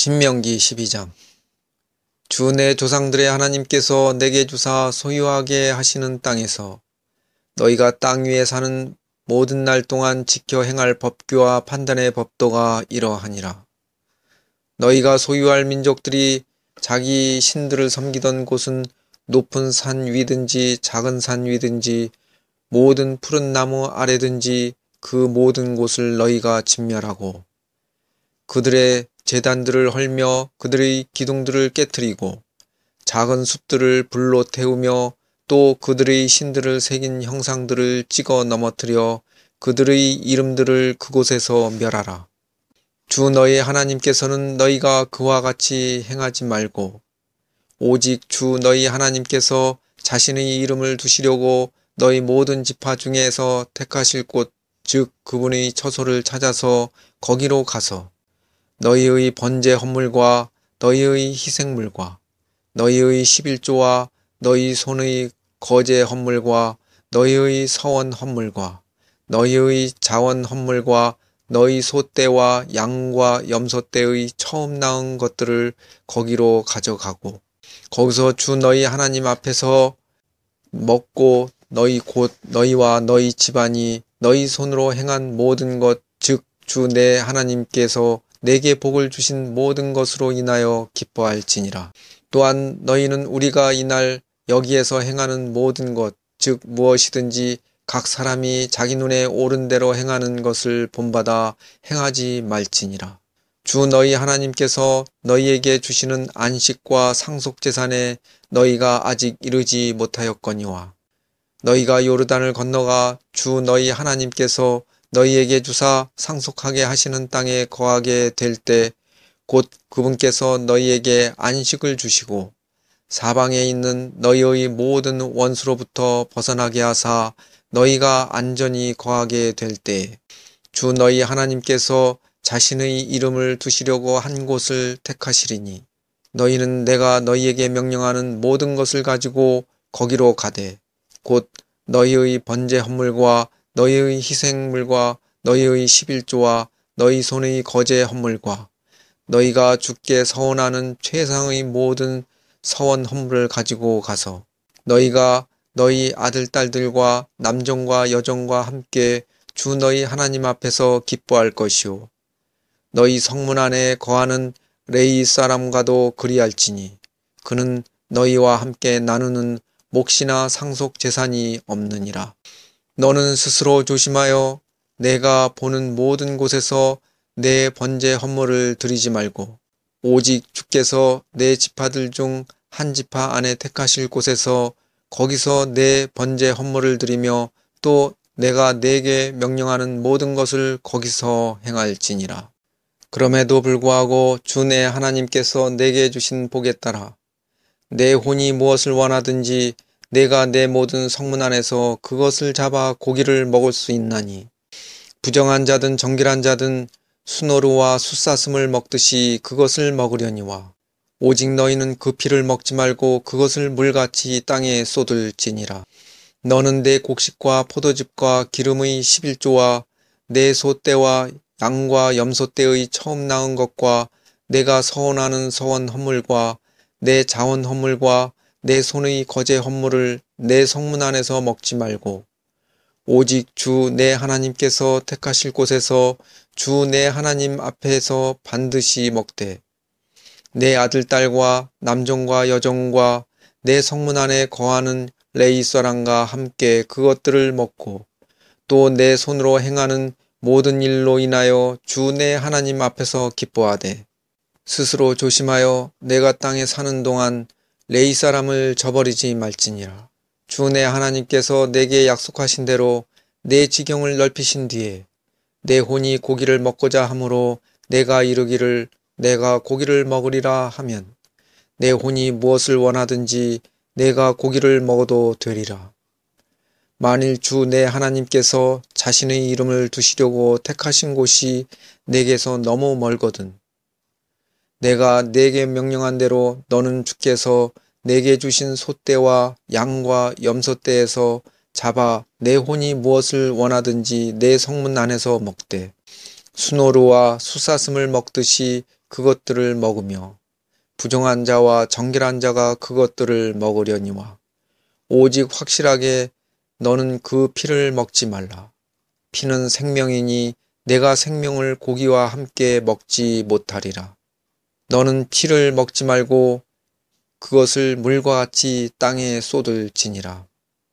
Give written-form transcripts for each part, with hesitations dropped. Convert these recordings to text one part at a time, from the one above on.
신명기 12장. 주 내 조상들의 하나님께서 내게 주사 소유하게 하시는 땅에서 너희가 땅 위에 사는 모든 날 동안 지켜 행할 법규와 판단의 법도가 이러하니라. 너희가 소유할 민족들이 자기 신들을 섬기던 곳은 높은 산 위든지 작은 산 위든지 모든 푸른 나무 아래든지 그 모든 곳을 너희가 진멸하고 그들의 제단들을 헐며 그들의 기둥들을 깨뜨리고 작은 숲들을 불로 태우며 또 그들의 신들을 새긴 형상들을 찍어 넘어뜨려 그들의 이름들을 그곳에서 멸하라. 주 너희 하나님께서는 너희가 그와 같이 행하지 말고 오직 주 너희 하나님께서 자신의 이름을 두시려고 너희 모든 지파 중에서 택하실 곳 즉 그분의 처소를 찾아서 거기로 가서 너희의 번제 헌물과 너희의 희생물과 너희의 11조와 너희 손의 거제 헌물과 너희의 서원 헌물과 너희의 자원 헌물과 너희 소떼와 양과 염소떼의 처음 낳은 것들을 거기로 가져가고 거기서 주 너희 하나님 앞에서 먹고 너희 곧 너희와 너희 집안이 너희 손으로 행한 모든 것 즉 주 내 하나님께서 내게 복을 주신 모든 것으로 인하여 기뻐할지니라. 또한 너희는 우리가 이날 여기에서 행하는 모든 것 즉 무엇이든지 각 사람이 자기 눈에 옳은 대로 행하는 것을 본받아 행하지 말지니라. 주 너희 하나님께서 너희에게 주시는 안식과 상속제산에 너희가 아직 이르지 못하였거니와 너희가 요르단을 건너가 주 너희 하나님께서 너희에게 주사 상속하게 하시는 땅에 거하게 될 때 곧 그분께서 너희에게 안식을 주시고 사방에 있는 너희의 모든 원수로부터 벗어나게 하사 너희가 안전히 거하게 될 때 주 너희 하나님께서 자신의 이름을 두시려고 한 곳을 택하시리니 너희는 내가 너희에게 명령하는 모든 것을 가지고 거기로 가되 곧 너희의 번제 헌물과 너희의 희생물과 너희의 11조와 너희 손의 거제 헌물과 너희가 주께 서원하는 최상의 모든 서원 헌물을 가지고 가서 너희가 너희 아들 딸들과 남종과 여종과 함께 주 너희 하나님 앞에서 기뻐할 것이요 너희 성문 안에 거하는 레위 사람과도 그리할지니 그는 너희와 함께 나누는 몫이나 상속 재산이 없느니라. 너는 스스로 조심하여 내가 보는 모든 곳에서 내 번제 헌물을 드리지 말고 오직 주께서 내 지파들 중 한 지파 안에 택하실 곳에서 거기서 내 번제 헌물을 드리며 또 내가 내게 명령하는 모든 것을 거기서 행할지니라. 그럼에도 불구하고 주 내 하나님께서 내게 주신 복에 따라 내 혼이 무엇을 원하든지 내가 내 모든 성문 안에서 그것을 잡아 고기를 먹을 수 있나니 부정한 자든 정결한 자든 수노루와 숫사슴을 먹듯이 그것을 먹으려니와 오직 너희는 그 피를 먹지 말고 그것을 물같이 땅에 쏟을지니라. 너는 내 곡식과 포도즙과 기름의 11조와 내 소떼와 양과 염소떼의 처음 낳은 것과 내가 서원하는 서원 헌물과 내 자원 헌물과 내 손의 거제 헌물을 내 성문 안에서 먹지 말고 오직 주 내 하나님께서 택하실 곳에서 주 내 하나님 앞에서 반드시 먹되 내 아들 딸과 남종과 여종과 내 성문 안에 거하는 레위 사람과 함께 그것들을 먹고 또 내 손으로 행하는 모든 일로 인하여 주 내 하나님 앞에서 기뻐하되 스스로 조심하여 내가 땅에 사는 동안 레위 사람을 저버리지 말지니라. 주 내 하나님께서 내게 약속하신 대로 내 지경을 넓히신 뒤에 내 혼이 고기를 먹고자 하므로 내가 이르기를 내가 고기를 먹으리라 하면 내 혼이 무엇을 원하든지 내가 고기를 먹어도 되리라. 만일 주 내 하나님께서 자신의 이름을 두시려고 택하신 곳이 내게서 너무 멀거든 내가 내게 명령한 대로 너는 주께서 내게 주신 소떼와 양과 염소떼에서 잡아 내 혼이 무엇을 원하든지 내 성문 안에서 먹되 수노루와 숫사슴을 먹듯이 그것들을 먹으며 부정한 자와 정결한 자가 그것들을 먹으려니와 오직 확실하게 너는 그 피를 먹지 말라. 피는 생명이니 내가 생명을 고기와 함께 먹지 못하리라. 너는 피를 먹지 말고 그것을 물과 같이 땅에 쏟을지니라.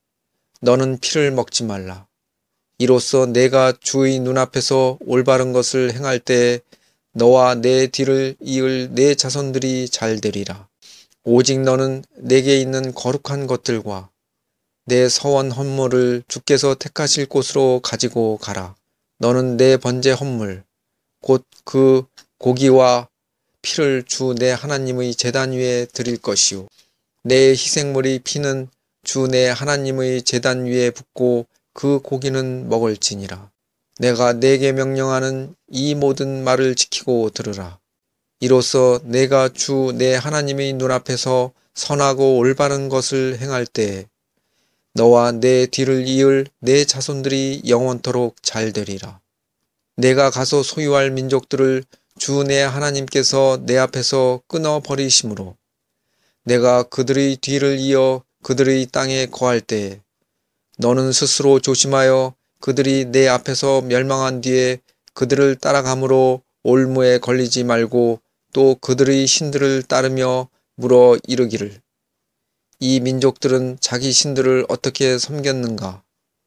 너는 피를 먹지 말라. 이로써 내가 주의 눈앞에서 올바른 것을 행할 때 너와 내 뒤를 이을 내 자손들이 잘 되리라. 오직 너는 내게 있는 거룩한 것들과 내 서원 헌물을 주께서 택하실 곳으로 가지고 가라. 너는 내 번제 헌물 곧 그 고기와 피를 주 내 하나님의 제단 위에 드릴 것이요 내 희생물이 피는 주 내 하나님의 제단 위에 붓고 그 고기는 먹을지니라. 내가 내게 명령하는 이 모든 말을 지키고 들으라. 이로써 내가 주 내 하나님의 눈앞에서 선하고 올바른 것을 행할 때 너와 내 뒤를 이을 내 자손들이 영원토록 잘 되리라. 내가 가서 소유할 민족들을 주 내 하나님께서 내 앞에서 끊어버리심으로 내가 그들의 뒤를 이어 그들의 땅에 거할 때에 너는 스스로 조심하여 그들이 내 앞에서 멸망한 뒤에 그들을 따라감으로 올무에 걸리지 말고 또 그들의 신들을 따르며 물어 이르기를 이 민족들은 자기 신들을 어떻게 섬겼는가?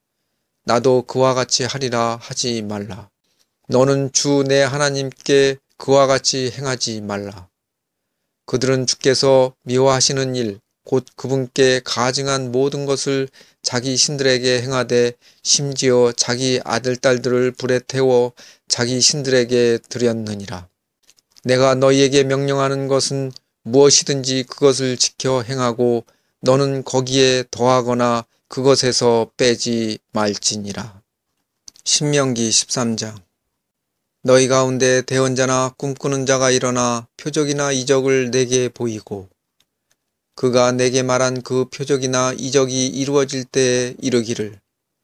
나도 그와 같이 하리라 하지 말라. 너는 주 내 하나님께 그와 같이 행하지 말라. 그들은 주께서 미워하시는 일, 곧 그분께 가증한 모든 것을 자기 신들에게 행하되 심지어 자기 아들, 딸들을 불에 태워 자기 신들에게 드렸느니라. 내가 너희에게 명령하는 것은 무엇이든지 그것을 지켜 행하고 너는 거기에 더하거나 그것에서 빼지 말지니라. 신명기 13장. 너희 가운데 대언자나 꿈꾸는 자가 일어나 표적이나 이적을 내게 보이고 그가 내게 말한 그 표적이나 이적이 이루어질 때에 이르기를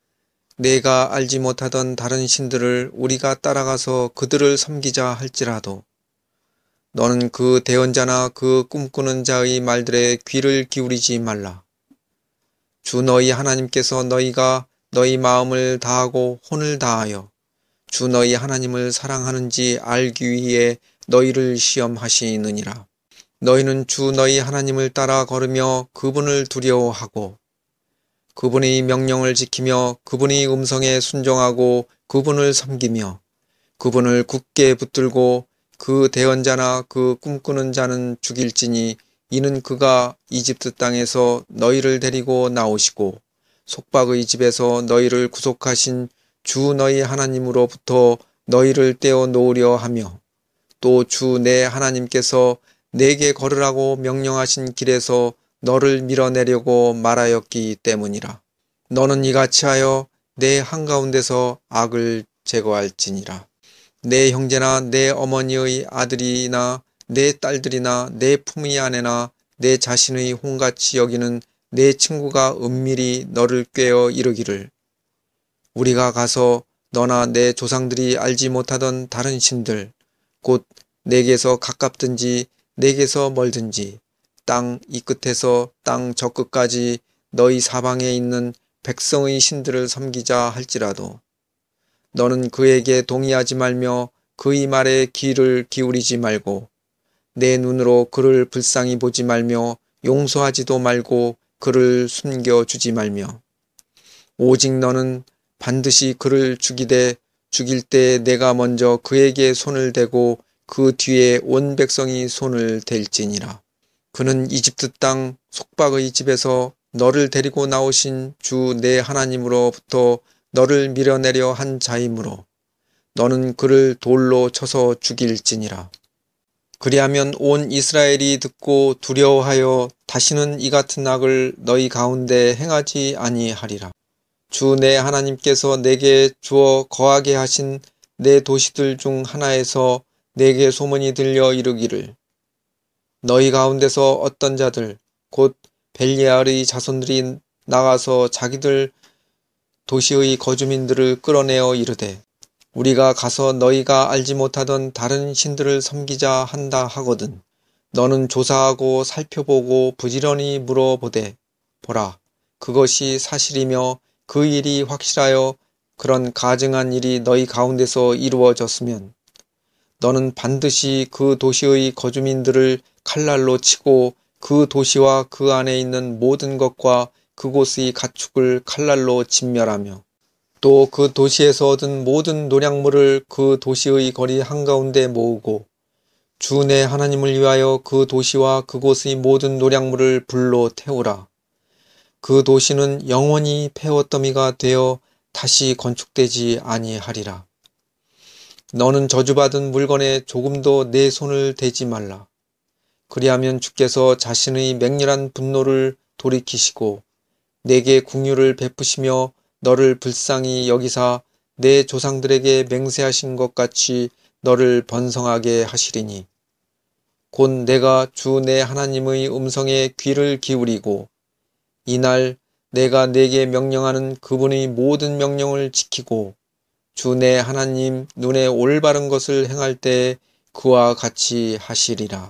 내가 알지 못하던 다른 신들을 우리가 따라가서 그들을 섬기자 할지라도 너는 그 대언자나 그 꿈꾸는 자의 말들에 귀를 기울이지 말라. 주 너희 하나님께서 너희가 너희 마음을 다하고 혼을 다하여 주 너희 하나님을 사랑하는지 알기 위해 너희를 시험하시느니라. 너희는 주 너희 하나님을 따라 걸으며 그분을 두려워하고 그분의 명령을 지키며 그분의 음성에 순종하고 그분을 섬기며 그분을 굳게 붙들고 그 대언자나 그 꿈꾸는 자는 죽일지니 이는 그가 이집트 땅에서 너희를 데리고 나오시고 속박의 집에서 너희를 구속하신 주 너희 하나님으로부터 너희를 떼어 놓으려 하며 또 주 내 하나님께서 내게 걸으라고 명령하신 길에서 너를 밀어내려고 말하였기 때문이라. 너는 이같이 하여 내 한가운데서 악을 제거할지니라. 내 형제나 내 어머니의 아들이나 내 딸들이나 내 품의 아내나 내 자신의 혼같이 여기는 내 친구가 은밀히 너를 꾀어 이르기를 우리가 가서 너나 내 조상들이 알지 못하던 다른 신들 곧 내게서 가깝든지 내게서 멀든지 땅 이 끝에서 땅 저 끝까지 너희 사방에 있는 백성의 신들을 섬기자 할지라도 너는 그에게 동의하지 말며 그의 말에 귀를 기울이지 말고 내 눈으로 그를 불쌍히 보지 말며 용서하지도 말고 그를 숨겨주지 말며 오직 너는 반드시 그를 죽이되 죽일 때 내가 먼저 그에게 손을 대고 그 뒤에 온 백성이 손을 댈지니라. 그는 이집트 땅 속박의 집에서 너를 데리고 나오신 주 내 하나님으로부터 너를 밀어내려 한 자이므로 너는 그를 돌로 쳐서 죽일지니라. 그리하면 온 이스라엘이 듣고 두려워하여 다시는 이 같은 악을 너희 가운데 행하지 아니하리라. 주 내 하나님께서 내게 주어 거하게 하신 내 도시들 중 하나에서 내게 소문이 들려 이르기를 너희 가운데서 어떤 자들 곧 벨리알의 자손들이 나가서 자기들 도시의 거주민들을 끌어내어 이르되 우리가 가서 너희가 알지 못하던 다른 신들을 섬기자 한다 하거든. 너는 조사하고 살펴보고 부지런히 물어보되 보라, 그것이 사실이며 그 일이 확실하여 그런 가증한 일이 너희 가운데서 이루어졌으면 너는 반드시 그 도시의 거주민들을 칼날로 치고 그 도시와 그 안에 있는 모든 것과 그곳의 가축을 칼날로 진멸하며 또 그 도시에서 얻은 모든 노략물을 그 도시의 거리 한가운데 모으고 주 내 하나님을 위하여 그 도시와 그곳의 모든 노략물을 불로 태우라. 그 도시는 영원히 폐허더미가 되어 다시 건축되지 아니하리라. 너는 저주받은 물건에 조금도 내 손을 대지 말라. 그리하면 주께서 자신의 맹렬한 분노를 돌이키시고 내게 긍휼을 베푸시며 너를 불쌍히 여기사 내 조상들에게 맹세하신 것 같이 너를 번성하게 하시리니 곧 내가 주 내 하나님의 음성에 귀를 기울이고 이날 내가 내게 명령하는 그분의 모든 명령을 지키고 주 내 하나님 눈에 올바른 것을 행할 때 그와 같이 하시리라.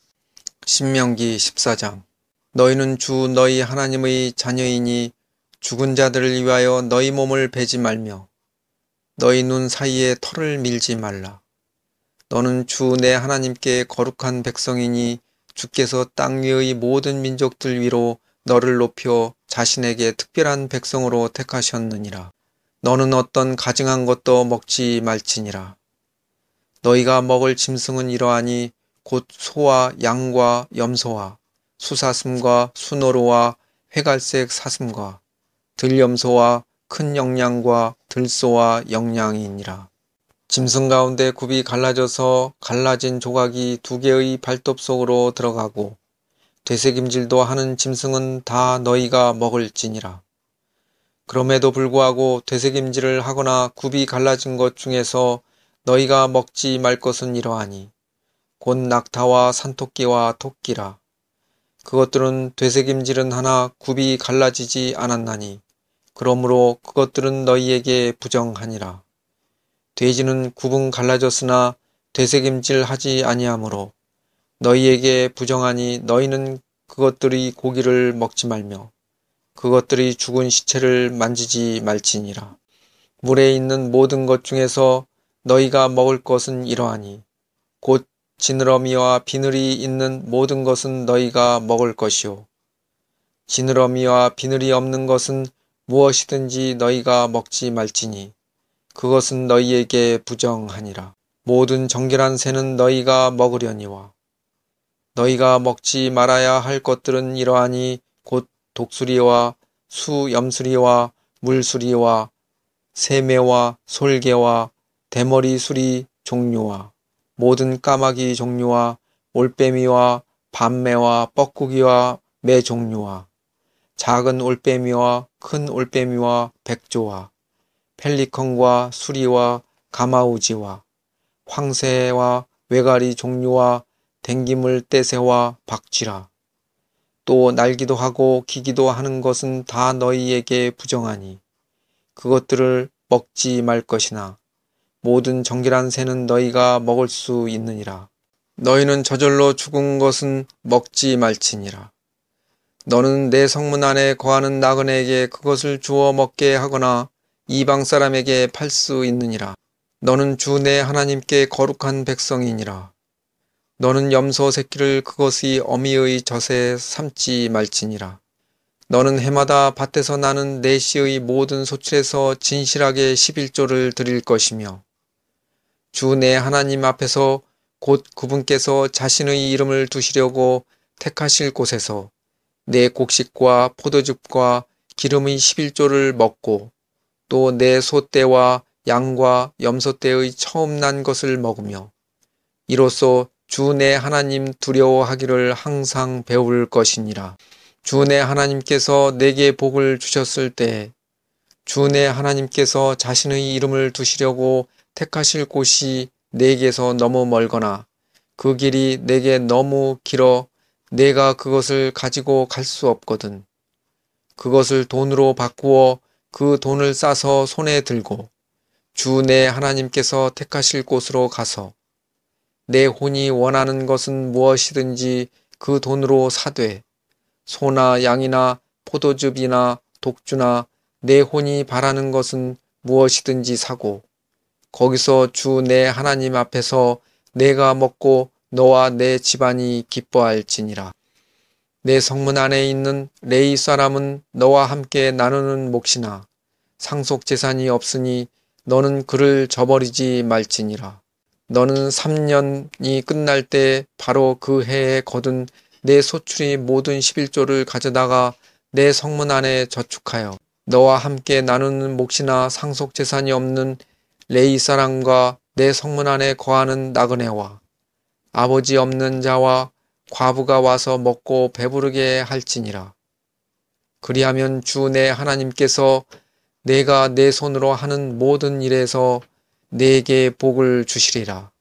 신명기 14장. 너희는 주 너희 하나님의 자녀이니 죽은 자들을 위하여 너희 몸을 베지 말며 너희 눈 사이에 털을 밀지 말라. 너는 주 내 하나님께 거룩한 백성이니 주께서 땅 위의 모든 민족들 위로 너를 높여 자신에게 특별한 백성으로 택하셨느니라. 너는 어떤 가증한 것도 먹지 말지니라. 너희가 먹을 짐승은 이러하니 곧 소와 양과 염소와 수사슴과 수노루와 회갈색 사슴과 들염소와 큰 영양과 들소와 영양이니라. 짐승 가운데 굽이 갈라져서 갈라진 조각이 2개의 발톱 속으로 들어가고 되새김질도 하는 짐승은 다 너희가 먹을지니라. 그럼에도 불구하고 되새김질을 하거나 굽이 갈라진 것 중에서 너희가 먹지 말 것은 이러하니 곧 낙타와 산토끼와 토끼라. 그것들은 되새김질은 하나 굽이 갈라지지 않았나니 그러므로 그것들은 너희에게 부정하니라. 돼지는 굽은 갈라졌으나 되새김질 하지 아니하므로 너희에게 부정하니 너희는 그것들의 고기를 먹지 말며 그것들이 죽은 시체를 만지지 말지니라. 물에 있는 모든 것 중에서 너희가 먹을 것은 이러하니 곧 지느러미와 비늘이 있는 모든 것은 너희가 먹을 것이요 지느러미와 비늘이 없는 것은 무엇이든지 너희가 먹지 말지니 그것은 너희에게 부정하니라. 모든 정결한 새는 너희가 먹으려니와 너희가 먹지 말아야 할 것들은 이러하니 곧 독수리와 수염수리와 물수리와 새매와 솔개와 대머리 수리 종류와 모든 까마귀 종류와 올빼미와 밤매와 뻐꾸기와 매 종류와 작은 올빼미와 큰 올빼미와 백조와 펠리컨과 수리와 가마우지와 황새와 외가리 종류와 댕기물 떼새와 박쥐라. 또 날기도 하고 기기도 하는 것은 다 너희에게 부정하니 그것들을 먹지 말 것이나 모든 정결한 새는 너희가 먹을 수 있느니라. 너희는 저절로 죽은 것은 먹지 말지니라. 너는 내 성문 안에 거하는 나그네에게 그것을 주어 먹게 하거나 이방 사람에게 팔 수 있느니라. 너는 주 내 하나님께 거룩한 백성이니라. 너는 염소 새끼를 그것의 어미의 젖에 삼지 말지니라. 너는 해마다 밭에서 나는 내 씨의 모든 소출에서 진실하게 11조를 드릴 것이며 주 내 하나님 앞에서 곧 그분께서 자신의 이름을 두시려고 택하실 곳에서 내 곡식과 포도즙과 기름의 11조를 먹고 또 내 소떼와 양과 염소떼의 처음 난 것을 먹으며 이로써 주 내 하나님 두려워하기를 항상 배울 것이니라. 주 내 하나님께서 내게 복을 주셨을 때 주 내 하나님께서 자신의 이름을 두시려고 택하실 곳이 내게서 너무 멀거나 그 길이 내게 너무 길어 내가 그것을 가지고 갈 수 없거든. 그것을 돈으로 바꾸어 그 돈을 싸서 손에 들고 주 내 하나님께서 택하실 곳으로 가서 내 혼이 원하는 것은 무엇이든지 그 돈으로 사되 소나 양이나 포도즙이나 독주나 내 혼이 바라는 것은 무엇이든지 사고 거기서 주 내 하나님 앞에서 내가 먹고 너와 내 집안이 기뻐할지니라. 내 성문 안에 있는 레위 사람은 너와 함께 나누는 몫이나 상속 재산이 없으니 너는 그를 저버리지 말지니라. 너는 3년이 끝날 때 바로 그 해에 거둔 내 소출이 모든 11조를 가져다가 내 성문 안에 저축하여 너와 함께 나누는 몫이나 상속 재산이 없는 레위 사람과 내 성문 안에 거하는 나그네와 아버지 없는 자와 과부가 와서 먹고 배부르게 할지니라. 그리하면 주 내 하나님께서 내가 내 손으로 하는 모든 일에서 내게 복을 주시리라.